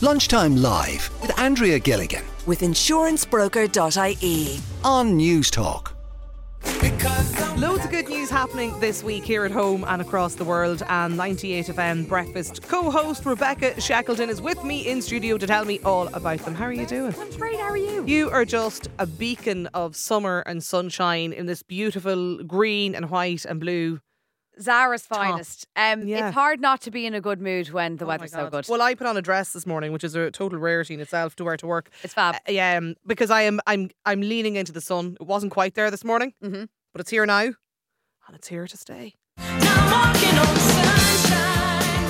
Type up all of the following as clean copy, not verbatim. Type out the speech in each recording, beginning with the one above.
Lunchtime Live with Andrea Gilligan with insurancebroker.ie on News Talk. Loads of good news happening this week here at home and across the world, and 98FM Breakfast co-host Rebecca Shackleton is with me in studio to tell me all about them. How are you doing? I'm great, how are you? You are just a beacon of summer and sunshine in this beautiful green and white and blue. Zara's finest. Yeah. It's hard not to be in a good mood when the weather's so good. Well, I put on a dress this morning, which is a total rarity in itself to wear to work. It's fab. Because I'm leaning into the sun. It wasn't quite there this morning, but it's here now, and it's here to stay. I'm walking on sunshine.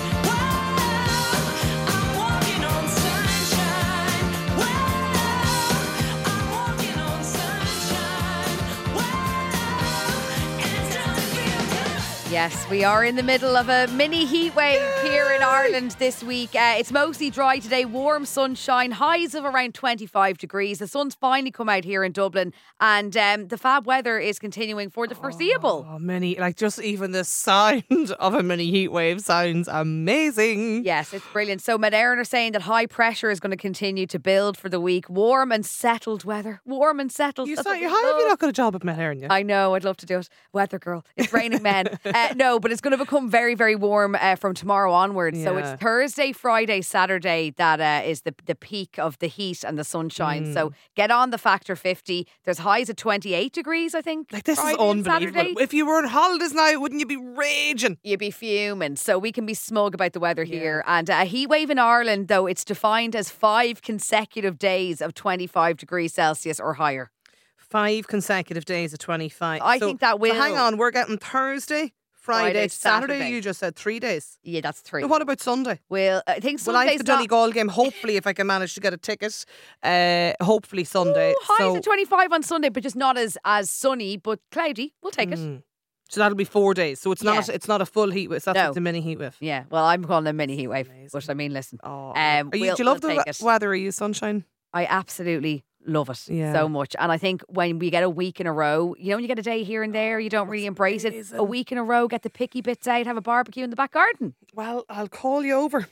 I'm walking on sunshine. I'm walking on sunshine. And it's time to feel good. Yes, we are in the middle of a mini heat wave here in Ireland this week. It's mostly dry today, warm sunshine, highs of around 25 degrees. The sun's finally come out here in Dublin, and the fab weather is continuing for the foreseeable. Just even the sound of a mini heat wave sounds amazing. Yes, it's brilliant. So Met Éireann are saying that high pressure is going to continue to build for the week. Warm and settled weather. Warm and settled. How That's have what we you love. not got a job at Met Éireann yet? I know, I'd love to do it. Weather girl. It's raining men. No, but it's going to become very, very warm from tomorrow onwards. So Yeah. it's Thursday, Friday, Saturday that is the peak of the heat and the sunshine. So get on the factor 50. There's highs at 28 degrees, I think. This Friday is and unbelievable. Saturday. If you were on holidays now, wouldn't you be raging? You'd be fuming. So we can be smug about the weather here. And a heat wave in Ireland, though, it's defined as 5 consecutive days of 25 degrees Celsius or higher. 5 consecutive days of 25. I think that will. So hang on, we're getting Thursday, Friday, Saturday. Saturday. You just said 3 days. Yeah, that's 3. Now, what about Sunday? Well, I think Well, I have Sunday's the Donegal game. Hopefully, if I can manage to get a ticket, hopefully Sunday. Highs at 25 on Sunday, but just not as sunny, but cloudy. We'll take it. So that'll be 4 days. So it's not Yeah. it's not a full heat wave. That's No. like the mini heat wave. Yeah, well, I'm calling it a mini heat wave. But I mean, listen. Oh, we'll- do you love we'll take the it. weather? Are you sunshine? I absolutely love it Yeah. so much. And I think when we get a week in a row, when you get a day here and there, you don't really embrace it. A week in a row, get the picky bits out, have a barbecue in the back garden. Well, I'll call you over.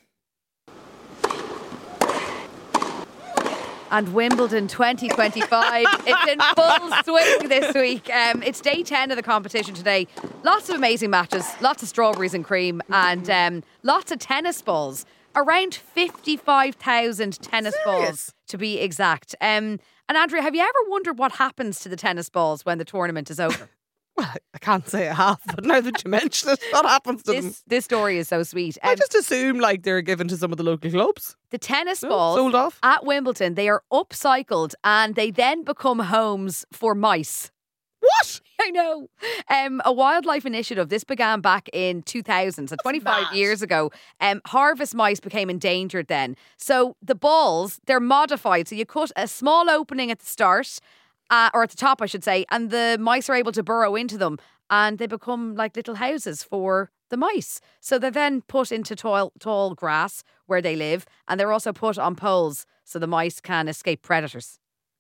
And Wimbledon 2025, it's in full swing this week. It's day 10 of the competition today. Lots of amazing matches, lots of strawberries and cream, and lots of tennis balls. Around 55,000 tennis balls, to be exact. And Andrea, have you ever wondered what happens to the tennis balls when the tournament is over? Well, I can't say I have, but now that you mention it, what happens to them? This story is so sweet. I just assume like they're given to some of the local clubs. The tennis No, balls sold off. at Wimbledon, they are upcycled and they then become homes for mice. What? I know. A wildlife initiative. This began back in 2000, so 25 mad. years ago. Harvest mice became endangered then. So the balls, they're modified. So you cut a small opening at the start, or at the top, I should say, and the mice are able to burrow into them and they become like little houses for the mice. So they're then put into tall grass where they live, and they're also put on poles so the mice can escape predators.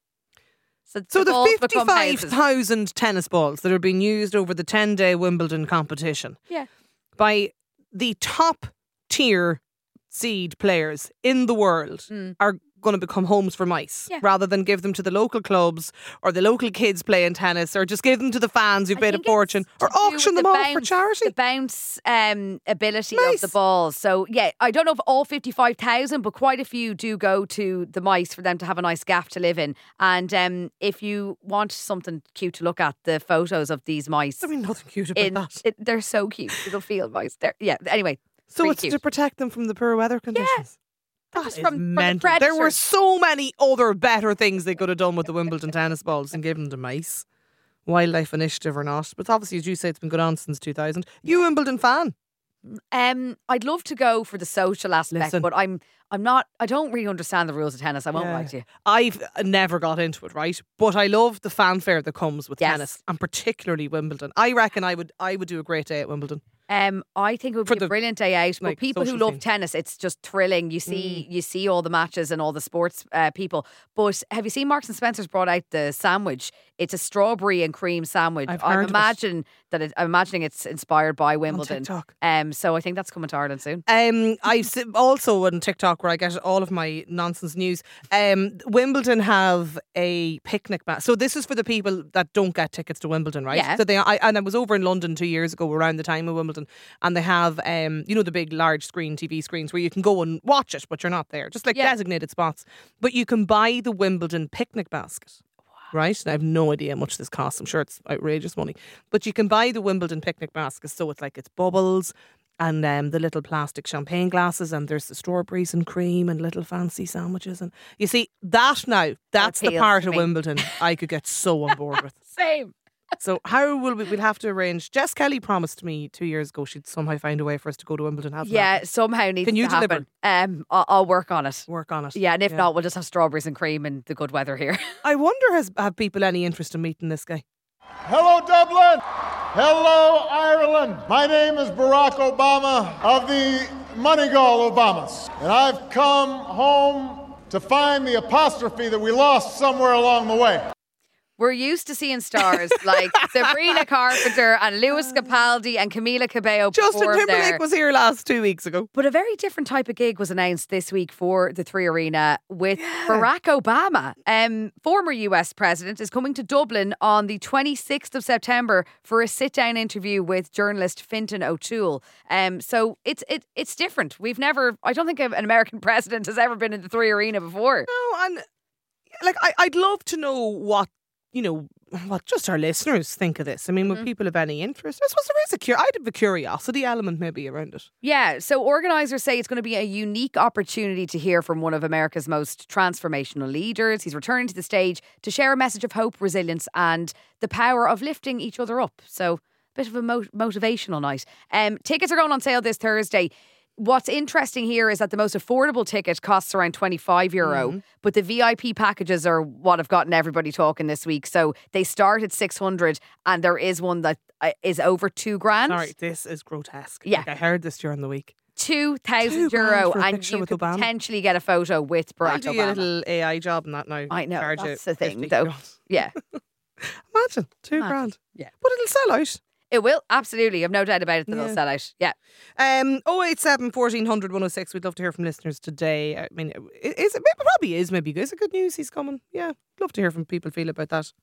So the balls become houses. 55,000 tennis balls that are being used over the 10-day Wimbledon competition Yeah. by the top tier seed players in the world are going to become homes for mice, Yeah. rather than give them to the local clubs or the local kids playing tennis, or just give them to the fans who I paid a think fortune, it's or to do auction with them the off for bounce- charity. The bounce ability Nice. of the balls. So, yeah, I don't know if all 55,000, but quite a few do go to the mice for them to have a nice gaff to live in. And if you want something cute to look at, the photos of these mice, I mean, nothing cute about that. they're so cute. Little field mice. Anyway. So really it's cute. to protect them from the poor weather conditions. That Just is from the mental. There were predators. so many other better things they could have done with the Wimbledon tennis balls than give them to mice. Wildlife initiative or not. But obviously, as you say, it's been going on since 2000. You a Wimbledon fan? I'd love to go for the social aspect, Listen. but I'm not. I don't really understand the rules of tennis. I won't lie to you. I've never got into it, right? But I love the fanfare that comes with Yes. tennis, and particularly Wimbledon. I reckon I would do a great day at Wimbledon. I think it would For be the, a brilliant day out. But like, people who social love scene. tennis, it's just thrilling. You see all the matches and all the sports people. But have you seen Marks and Spencer's brought out the sandwich? It's a strawberry and cream sandwich. I've heard of it. I'm imagining it's inspired by Wimbledon. TikTok. So I think that's coming to Ireland soon. Also on TikTok where I get all of my nonsense news. Wimbledon have a picnic basket. So this is for the people that don't get tickets to Wimbledon, right? Yeah. So I was over in London 2 years ago around the time of Wimbledon, and they have the big large screen TV screens where you can go and watch it, but you're not there, just like Yeah. designated spots. But you can buy the Wimbledon picnic basket. Right? And I have no idea how much this costs. I'm sure it's outrageous money. But you can buy the Wimbledon picnic basket. So it's bubbles and the little plastic champagne glasses, and there's the strawberries and cream and little fancy sandwiches. And you see, that's the appeals part to of me. Wimbledon I could get so on board with. Same. So how will we'll have to arrange? Jess Kelly promised me 2 years ago she'd somehow find a way for us to go to Wimbledon. Hasn't Yeah, happened. somehow needs Can you to happen. I'll work on it. Work on it. Yeah, and if not, we'll just have strawberries and cream and the good weather here. I wonder have people any interest in meeting this guy? Hello, Dublin. Hello, Ireland. My name is Barack Obama of the Moneygall Obamas. And I've come home to find the apostrophe that we lost somewhere along the way. We're used to seeing stars like Sabrina Carpenter and Lewis Capaldi and Camila Cabello Justin perform Timberlake there. was here last 2 weeks ago. But a very different type of gig was announced this week for the Three Arena with Barack Obama. Former US president is coming to Dublin on the 26th of September for a sit-down interview with journalist Fintan O'Toole. So it's different. I don't think an American president has ever been in the Three Arena before. No, and I'd love to know what just our listeners think of this. I mean, would people have any interest? I suppose there is I'd have a curiosity element maybe around it. Yeah, so organisers say it's going to be a unique opportunity to hear from one of America's most transformational leaders. He's returning to the stage to share a message of hope, resilience and the power of lifting each other up. So a bit of a motivational night. Tickets are going on sale this Thursday. What's interesting here is that the most affordable ticket costs around €25, but the VIP packages are what have gotten everybody talking this week. So they start at 600 and there is one that is over €2,000. Sorry, this is grotesque. Yeah. Like, I heard this during the week. €2,000 €2,000 for a and picture you with could Obama. potentially get a photo with I'll Barack do you a Obama. little AI job in that now. I know, Charge that's you the thing 50. though. God. Yeah, Imagine, £2,000. Imagine. Yeah. But it'll sell out. it will, absolutely. I've no doubt about it that Yeah. it'll sell out. Yeah. 087 1400 106. We'd love to hear from listeners today. I mean, it probably is maybe. Is it good news he's coming? Yeah, love to hear from people feel about that.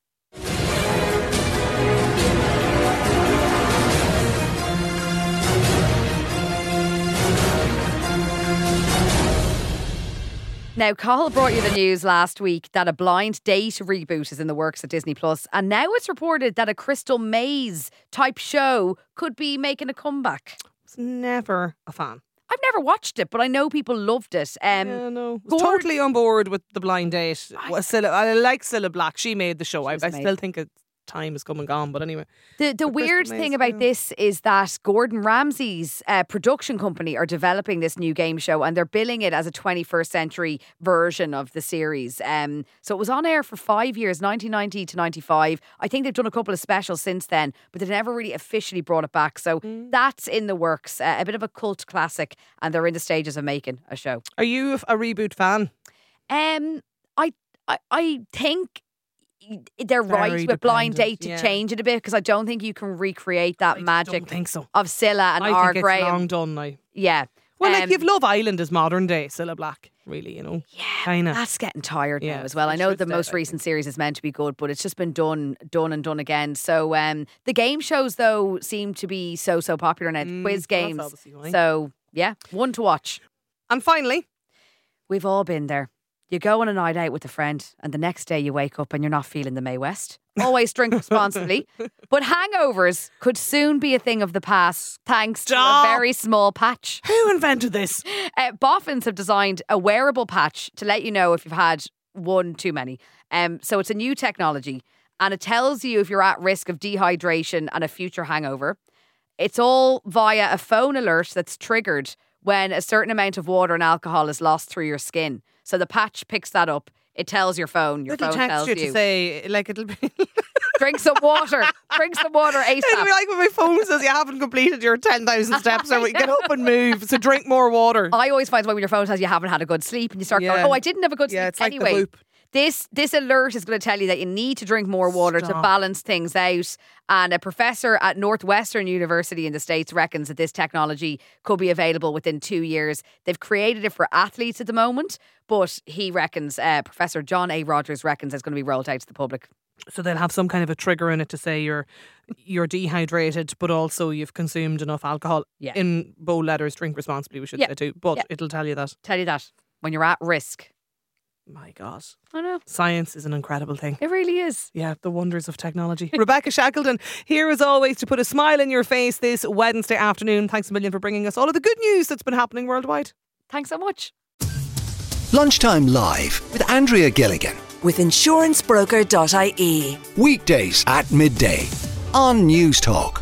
Now, Cathal brought you the news last week that a Blind Date reboot is in the works at Disney Plus, and now it's reported that a Crystal Maze type show could be making a comeback. Was never a fan. I've never watched it, but I know people loved it. Yeah, no. Was Gord- totally on board with the Blind Date. I like Cilla Black. She made the show. I was still amazing. think it's time has come and gone. But anyway, The weird Crystal thing Maze, about yeah. this is that Gordon Ramsay's production company are developing this new game show and they're billing it as a 21st century version of the series. So it was on air for 5 years, 1990 to 95. I think they've done a couple of specials since then, but they've never really officially brought it back. So that's in the works. A bit of a cult classic, and they're in the stages of making a show. are you a reboot fan? I think they're Very right with Blind dependent, Date to yeah. change it a bit because I don't think you can recreate that I magic don't think so. of Scylla and I R. think it's Graham. long done now. Yeah. Well, like Um, you've Love Island as modern day Cilla Black, really, Yeah, kind of. That's getting tired Yeah, now as well. I I'm know sure the it's dead, most I recent series is meant to be good, but it's just been done again. So the game shows though seem to be so popular now. The quiz well, that's games. obviously why. So yeah, one to watch. And finally, We've all been there. You go on a night out with a friend, and the next day you wake up and you're not feeling the Mae West. Always drink responsibly. But hangovers could soon be a thing of the past thanks to a Stop. very small patch. who invented this? Boffins have designed a wearable patch to let you know if you've had one too many. So it's a new technology and it tells you if you're at risk of dehydration and a future hangover. It's all via a phone alert that's triggered when a certain amount of water and alcohol is lost through your skin. So the patch picks that up. It tells your phone. Your It'll phone text tells you you. to say, like, it'll be... Drink some water. Drink some water ASAP. It'll be like when my phone says you haven't completed your 10,000 steps, so we get up and move. So drink more water. I always find when your phone says you haven't had a good sleep and you start Yeah. going, oh, I didn't have a good sleep Yeah, it's like the anyway. whoop. This alert is going to tell you that you need to drink more water to Stop. balance things out. And a professor at Northwestern University in the States reckons that this technology could be available within 2 years. They've created it for athletes at the moment, but he reckons, Professor John A. Rogers reckons it's going to be rolled out to the public. So they'll have some kind of a trigger in it to say you're dehydrated, but also you've consumed enough alcohol. Yeah. In bold letters, drink responsibly, we should Yeah. say too. But Yeah. it'll tell you that. Tell you that when you're at risk. My God. I know. Science is an incredible thing. It really is. Yeah, the wonders of technology. Rebecca Shackleton here as always to put a smile in your face this Wednesday afternoon. Thanks a million for bringing us all of the good news that's been happening worldwide. Thanks so much. Lunchtime Live with Andrea Gilligan. With insurancebroker.ie. Weekdays at midday on News Talk.